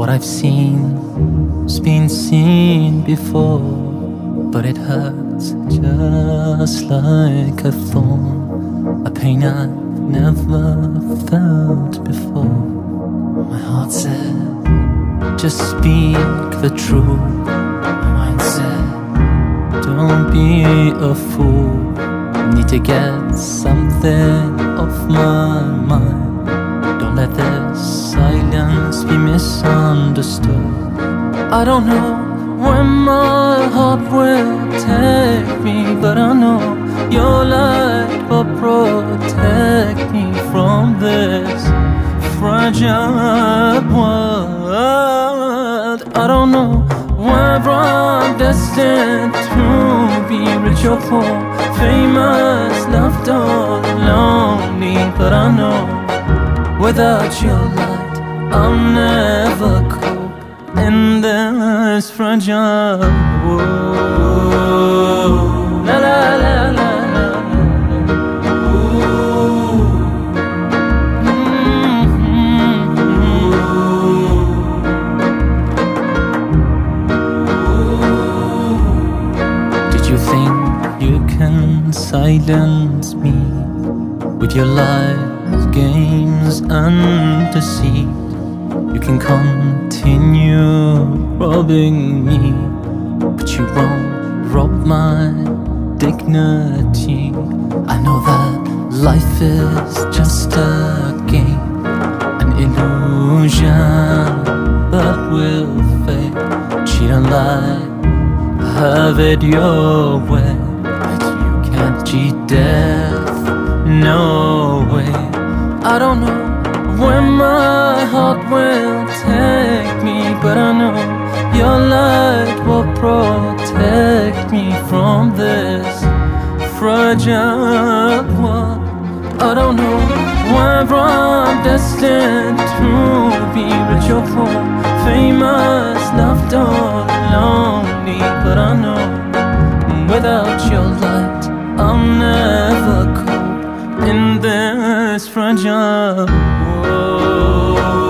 What I've seen's been seen before, but it hurts just like a thorn, a pain I've never felt before. My heart said, just speak the truth. My mind said, don't be a fool. Need to get something off my mind. Don't let this silence be misunderstood. I don't know where my heart will take me, but I know your light will protect me from this fragile world. I don't know whether I'm destined to be rich or poor, famous, loved or lonely, but I know without your light I'll never cope in this fragile world. La la la la la. Did you think you can silence me with your lies, games and deceit? You can continue robbing me, but you won't rob my dignity. I know that life is just a game, an illusion that will fade. Cheat and lie, have it your way, but you can't cheat death, no way. I don't know where my heart will take me, but I know your light will protect me from this fragile world. I don't know whether I'm destined to be rich or poor, famous, loved or lonely, but I know without your light I'll never cope in this fragile world.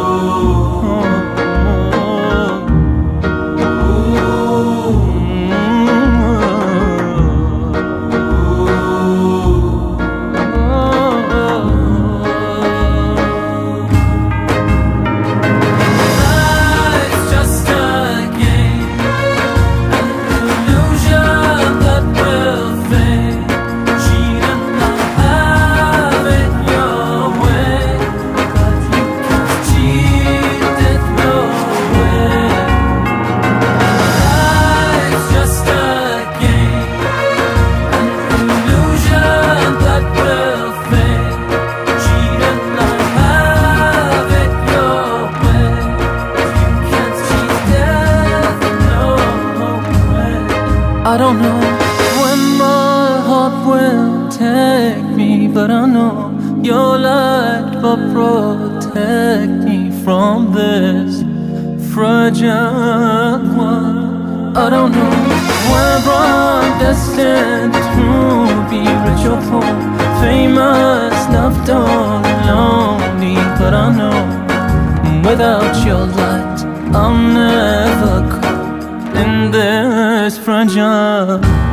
I don't know when my heart will take me, but I know your light will protect me from this fragile world. I don't know whether I'm destined to be rich or poor, famous, loved or lonely, but I know without your light I'll never cope in this fragile